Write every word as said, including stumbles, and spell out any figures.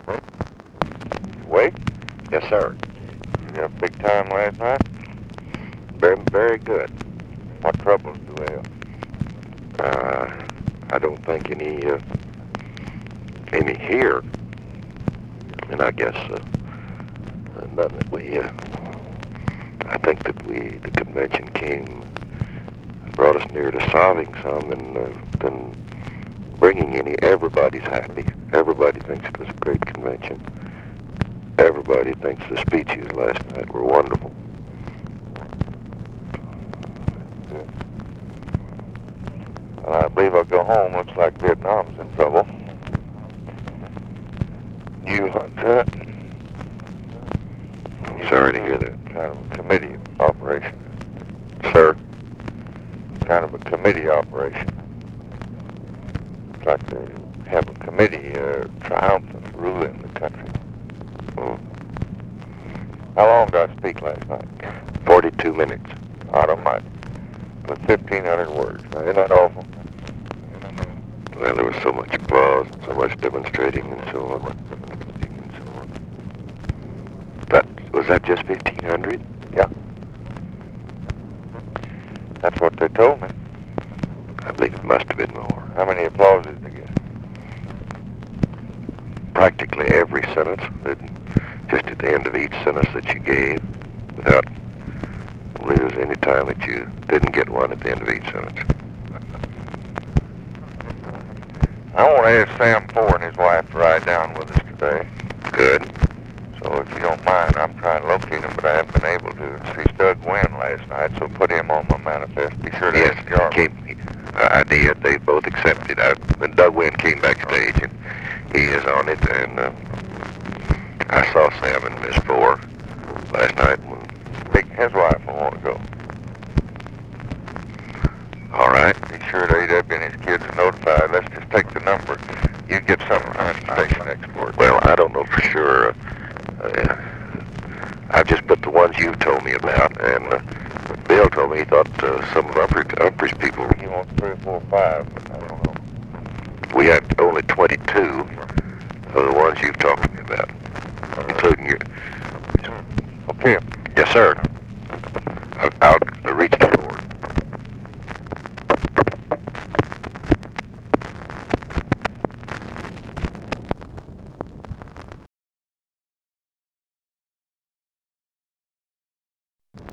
Wait, Yes, sir. you have a big time last night? Very, very good. What troubles do they have? Uh, I don't think any, uh, any here. And I guess, uh, uh, none that we, uh, I think that we, the convention came, brought us near to solving some and, uh, than bringing any. Everybody's happy. Everybody thinks it was a great convention. Everybody thinks the speeches last night were wonderful. Well, I believe I'll go home. Looks like Vietnam's in trouble. You hunt that? Sorry to hear that. Kind of a committee operation. Sir? Kind of a committee operation. It's like they have a committee uh, triumphant ruling the country. Mm. How long did I speak last night? Forty-two minutes. I don't mind. With fifteen hundred words. Now, isn't that awful? Well, there was so much applause, so much demonstrating, and so on. That, was that just fifteen hundred? Yeah. That's what they told me. I believe it must have been more. How many applauses did they get? Practically every sentence, that just at the end of each sentence that you gave, without, I believe there was any time that you didn't get one at the end of each sentence. I want to ask Sam Ford and his wife to ride down with us today. Good. So if you don't mind, I'm trying to locate him, but I haven't been able to. See Doug Wynn last night, so put him on my manifest. Be sure to Yes, ask Jarvis. came, uh, I did. They both accepted. I, when Doug Wynn came backstage, and he is on it, and uh, I saw Sam and Miss Four last night. When, Big, his wife will want to go. all right. Be sure to A W and his kids are notified. Let's just take the number. You get something on station export. Well, I don't know for sure. Uh, uh, I've just put the ones you told me about, and uh, Bill told me he thought uh, some of Umphrey's, Umphrey's people, He wants three or four or five, but I don't know. we had only twenty-two of the ones you've talked to me about, including your. Okay. Yes, sir. I'll, I'll